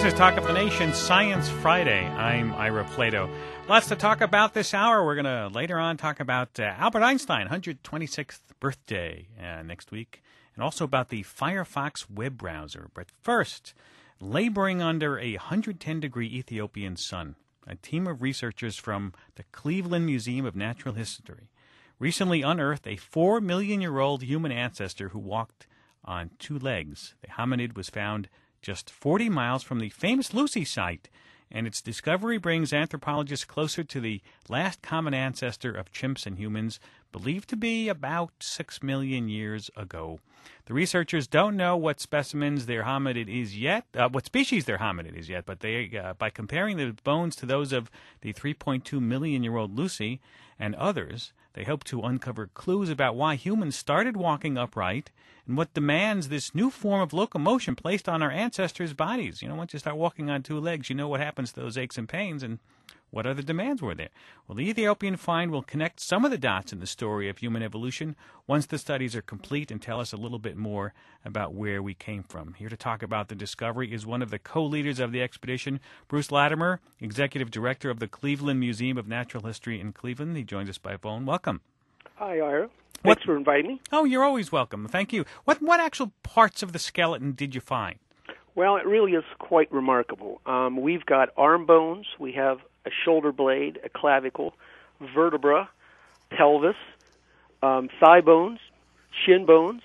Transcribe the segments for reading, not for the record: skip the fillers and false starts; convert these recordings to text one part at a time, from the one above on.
This is Talk of the Nation, Science Friday. I'm Ira Plato. Lots to talk about this hour. We're going to later on talk about Albert Einstein, 126th birthday next week, and also about the Firefox web browser. But first, laboring under a 110-degree Ethiopian sun, a team of researchers from the Cleveland Museum of Natural History recently unearthed a 4-million-year-old human ancestor who walked on two legs. The hominid was found just 40 miles from the famous Lucy site, and its discovery brings anthropologists closer to the last common ancestor of chimps and humans, believed to be about 6 million years ago. The researchers don't know what specimens their hominid is yet, what species their hominid is yet, but they, by comparing the bones to those of the 3.2 million-year-old Lucy and others, they hope to uncover clues about why humans started walking upright and what demands this new form of locomotion placed on our ancestors' bodies. You know, once you start walking on two legs, you know what happens to those aches and pains, and what other demands were there? Well, the Ethiopian find will connect some of the dots in the story of human evolution once the studies are complete and tell us a little bit more about where we came from. Here to talk about the discovery is one of the co-leaders of the expedition, Bruce Latimer, Executive Director of the Cleveland Museum of Natural History in Cleveland. He joins us by phone. Welcome. Hi, Ira. Thanks for inviting me. Oh, you're always welcome. Thank you. What actual parts of the skeleton did you find? Well, it really is quite remarkable. We've got arm bones, we have a shoulder blade, a clavicle, vertebra, pelvis, thigh bones, shin bones,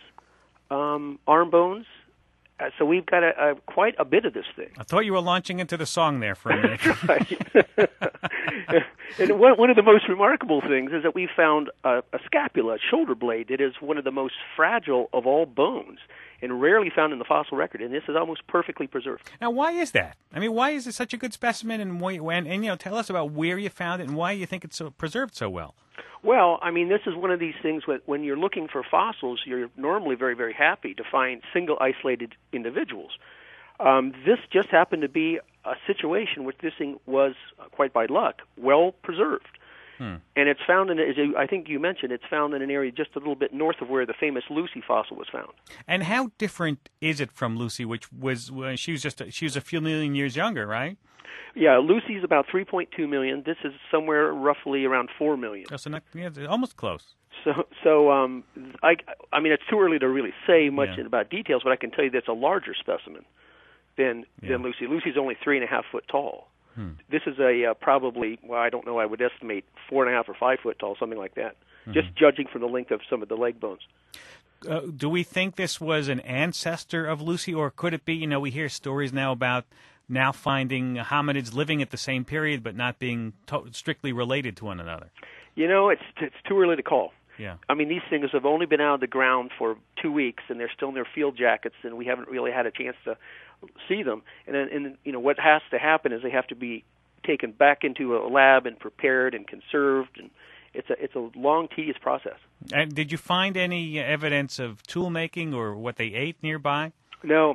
arm bones. So we've got quite a bit of this thing. I thought you were launching into the song there for a minute. Right. And one of the most remarkable things is that we found a scapula, a shoulder blade, that is one of the most fragile of all bones and rarely found in the fossil record, and this is almost perfectly preserved. Now, why is that? I mean, why is it such a good specimen, and you know, tell us about where you found it and why you think it's so preserved so well. Well, I mean, this is one of these things when you're looking for fossils, you're normally very, very happy to find single isolated individuals. This just happened to be a situation where this thing was, quite by luck, well preserved. And it's found in, as I think you mentioned, it's found in an area just a little bit north of where the famous Lucy fossil was found. And how different is it from Lucy, which was she was a few million years younger, right? Yeah, Lucy's about 3.2 million. This is somewhere roughly around 4 million. Oh, so almost close. So I mean, it's too early to really say much about details, but I can tell you that's a larger specimen than Lucy. Lucy's only 3.5 foot tall. This is a probably, well, I don't know, I would estimate 4.5 or 5 foot tall, something like that, just judging from the length of some of the leg bones. Do we think this was an ancestor of Lucy, or could it be, you know, we hear stories now about now finding hominids living at the same period but not being strictly related to one another? You know, it's too early to call. Yeah. I mean, these things have only been out of the ground for 2 weeks, and they're still in their field jackets, and we haven't really had a chance to see them. And you know, what has to happen is they have to be taken back into a lab and prepared and conserved, and it's a long, tedious process. And did you find any evidence of tool making or what they ate nearby? No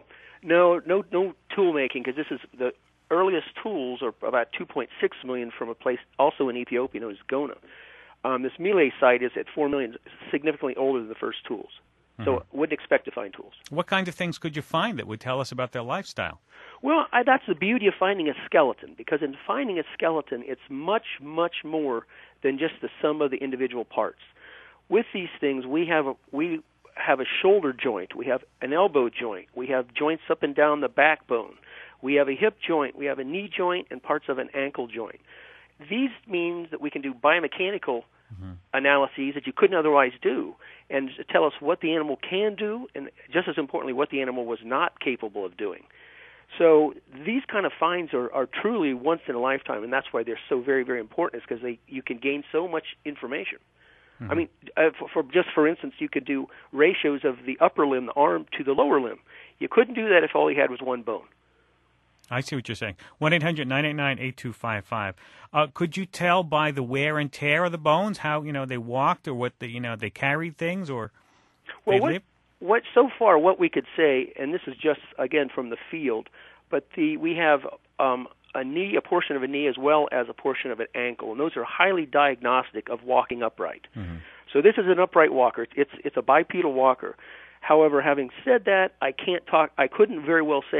tool making, because this is the earliest tools are about 2.6 million from a place also in Ethiopia known as Gona. This Mile site is at 4 million, significantly older than the first tools. So wouldn't expect to find tools. What kind of things could you find that would tell us about their lifestyle? Well, that's the beauty of finding a skeleton, because in finding a skeleton, it's much, much more than just the sum of the individual parts. With these things, we have a shoulder joint, we have an elbow joint, we have joints up and down the backbone, we have a hip joint, we have a knee joint, and parts of an ankle joint. These means that we can do biomechanical analyses that you couldn't otherwise do, and tell us what the animal can do, and just as importantly, what the animal was not capable of doing. So these kind of finds are truly once in a lifetime, and that's why they're so very, very important, is because you can gain so much information. I mean, for instance, you could do ratios of the upper limb, the arm, to the lower limb. You couldn't do that if all you had was one bone. I see what you're saying. 1-800-989-8255. Could you tell by the wear and tear of the bones how, you know, they walked, or what they carried things, or they lived? What we could say, and this is just again from the field, but we have a knee, a portion of a knee, as well as a portion of an ankle, and those are highly diagnostic of walking upright. So this is an upright walker. It's a bipedal walker. However, having said that, I couldn't very well say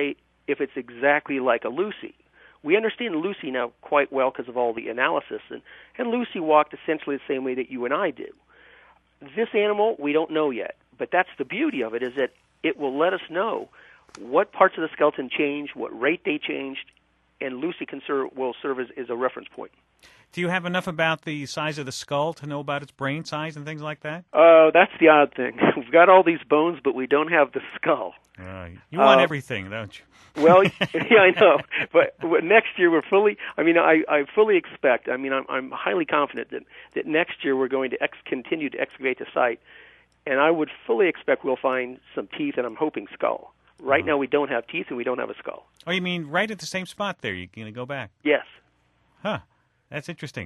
if it's exactly like a Lucy. We understand Lucy now quite well because of all the analysis, and Lucy walked essentially the same way that you and I do. This animal, we don't know yet, but that's the beauty of it, is that it will let us know what parts of the skeleton changed, what rate they changed, and Lucy will serve as a reference point. Do you have enough about the size of the skull to know about its brain size and things like that? That's the odd thing. We've got all these bones, but we don't have the skull. You want everything, don't you? Well, yeah, I know. But next year we're fully. I fully expect. I'm highly confident that next year we're going to continue to excavate the site, and I would fully expect we'll find some teeth, and I'm hoping skull. Right now we don't have teeth and we don't have a skull. Oh, you mean right at the same spot there? You're going to go back? Yes. Huh. That's interesting.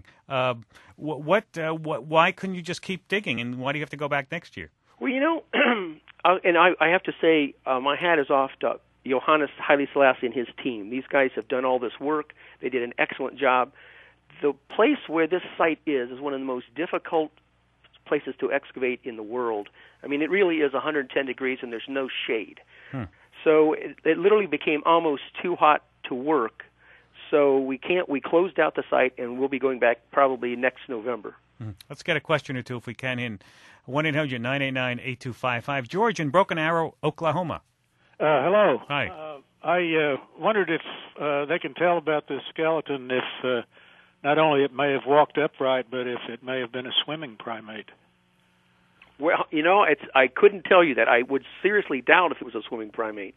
Why couldn't you just keep digging, and why do you have to go back next year? Well, and I have to say, my hat is off to Johannes Haile Selassie and his team. These guys have done all this work. They did an excellent job. The place where this site is one of the most difficult places to excavate in the world. I mean, it really is 110 degrees and there's no shade. So it literally became almost too hot to work. So we closed out the site, and we'll be going back probably next November. Let's get a question or two if we can in. 1-800-989-8255. George in Broken Arrow, Oklahoma. Hello. Hi. I wondered if they can tell about this skeleton if not only it may have walked upright, but if it may have been a swimming primate. Well, I couldn't tell you that. I would seriously doubt if it was a swimming primate.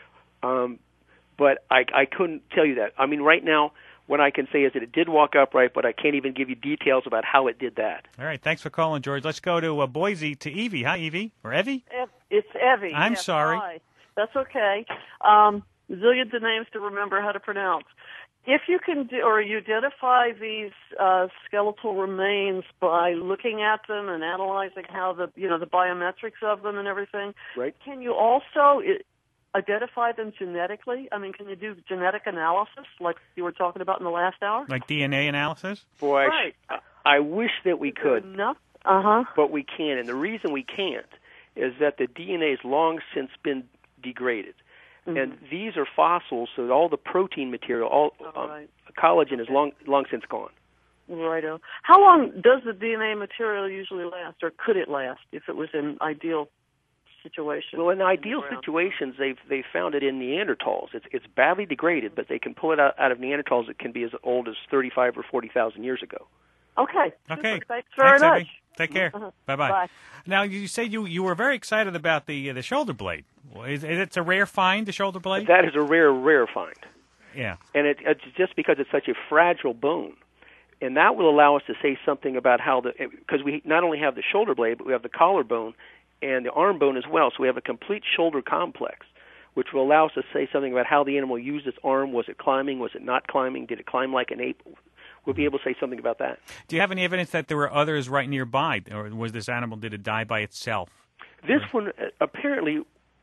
But I couldn't tell you that. I mean, right now, what I can say is that it did walk upright, but I can't even give you details about how it did that. All right, thanks for calling, George. Let's go to Boise, to Evie. Hi, Evie. Or Evie? It's Evie. I'm sorry. Hi. That's okay. Zillions of names to remember how to pronounce. If you can you identify these skeletal remains by looking at them and analyzing how the biometrics of them and everything, right? Can you also identify them genetically? I mean, can you do genetic analysis like you were talking about in the last hour? Like DNA analysis? Boy, right. I wish that we could. Enough? But we can't. And the reason we can't is that the DNA has long since been degraded. Mm-hmm. And these are fossils, so all the protein material, collagen is long since gone. Righto. How long does the DNA material usually last, or could it last if it was in ideal situations? Well, in ideal situations, they've found it in Neanderthals. It's badly degraded, but they can pull it out of Neanderthals. It can be as old as 35 or 40,000 years ago. Okay. Okay. Thanks very much. Evie. Take care. Bye-bye. Bye. Now, you said you were very excited about the shoulder blade. Is it a rare find, the shoulder blade? That is a rare find. Yeah. And it's just because it's such a fragile bone. And that will allow us to say something about how because we not only have the shoulder blade, but we have the collarbone and the arm bone as well. So we have a complete shoulder complex, which will allow us to say something about how the animal used its arm. Was it climbing? Was it not climbing? Did it climb like an ape? We'll be able to say something about that. Do you have any evidence that there were others right nearby, or was this animal, did it die by itself? This one apparently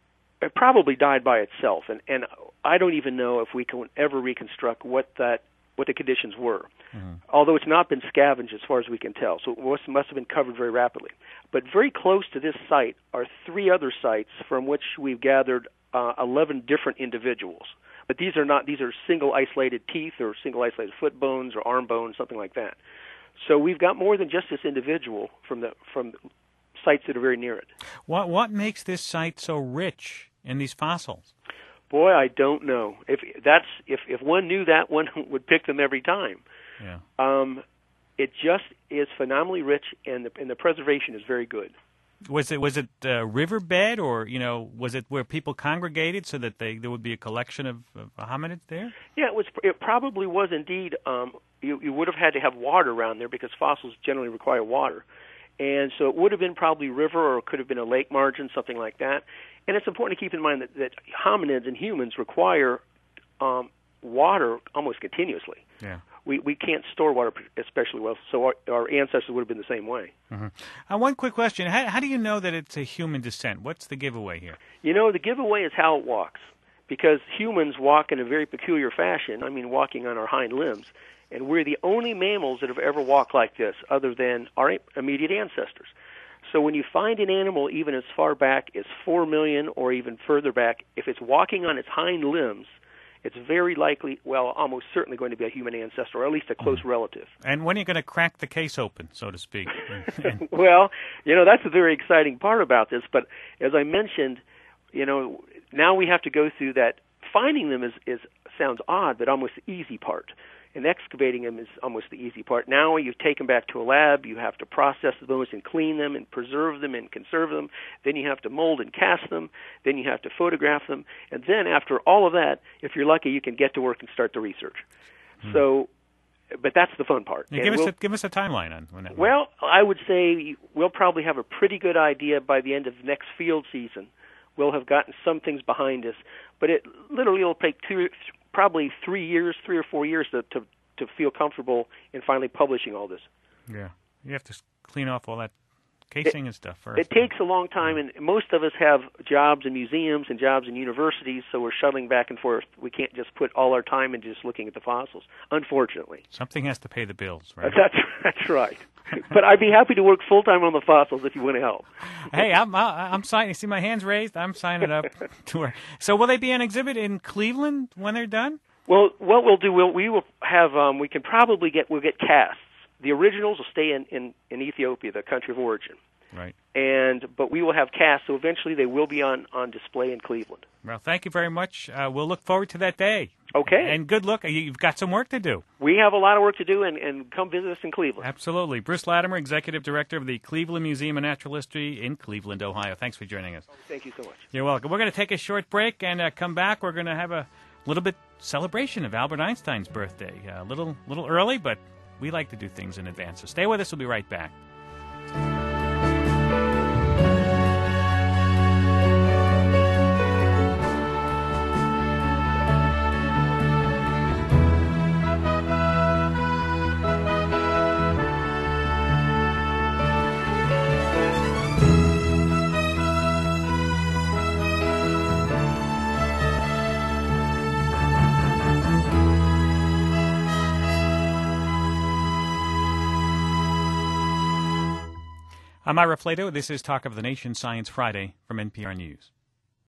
it probably died by itself, and I don't even know if we can ever reconstruct what the conditions were. Mm-hmm. Although it's not been scavenged as far as we can tell, so it must have been covered very rapidly. But very close to this site are 3 other sites from which we've gathered 11 different individuals. But these are single isolated teeth or single isolated foot bones or arm bones, something like that. So we've got more than just this individual from sites that are very near it. What makes this site so rich in these fossils? Boy, I don't know. If one knew that, one would pick them every time. Yeah. It just is phenomenally rich, and the preservation is very good. Was it a riverbed, or was it where people congregated so that there would be a collection of hominids there? Yeah, it probably was indeed. You would have had to have water around there because fossils generally require water, and so it would have been probably river, or it could have been a lake margin, something like that. And it's important to keep in mind that hominids and humans require water almost continuously. Yeah. We can't store water especially well, so our ancestors would have been the same way. Mm-hmm. One quick question. How do you know that it's a human descent? What's the giveaway here? The giveaway is how it walks, because humans walk in a very peculiar fashion, walking on our hind limbs, and we're the only mammals that have ever walked like this other than our immediate ancestors. So when you find an animal even as far back as 4 million or even further back, if it's walking on its hind limbs, it's very likely, well, almost certainly going to be a human ancestor, or at least a close relative. And when are you going to crack the case open, so to speak? Well, that's a very exciting part about this. But as I mentioned, now we have to go through that. Finding them is sounds odd, but almost the easy part. And excavating them is almost the easy part. Now you take them back to a lab, you have to process the bones and clean them and preserve them and conserve them. Then you have to mold and cast them. Then you have to photograph them. And then after all of that, if you're lucky, you can get to work and start the research. So, but that's the fun part. Yeah, give us a timeline on when that. Well, I would say we'll probably have a pretty good idea by the end of next field season. We'll have gotten some things behind us, but it literally will take probably 3 or 4 years to feel comfortable in finally publishing all this. Yeah, you have to clean off all that casing and stuff first. It takes a long time, and most of us have jobs in museums and jobs in universities, so we're shuttling back and forth. We can't just put all our time into just looking at the fossils, unfortunately. Something has to pay the bills, right? That's right. But I'd be happy to work full-time on the fossils if you want to help. Hey, I'm signing. You see my hands raised? I'm signing up to work. So will they be on exhibit in Cleveland when they're done? Well, what we'll do, we will have, we'll get casts. The originals will stay in Ethiopia, the country of origin. Right. But we will have casts, so eventually they will be on display in Cleveland. Well, thank you very much. We'll look forward to that day. Okay. And good luck. You've got some work to do. We have a lot of work to do, and come visit us in Cleveland. Absolutely. Bruce Latimer, Executive Director of the Cleveland Museum of Natural History in Cleveland, Ohio. Thanks for joining us. Thank you so much. You're welcome. We're going to take a short break and come back. We're going to have a little bit celebration of Albert Einstein's birthday. A little early, but we like to do things in advance. So stay with us. We'll be right back. I'm Ira Flato. This is Talk of the Nation Science Friday from NPR News.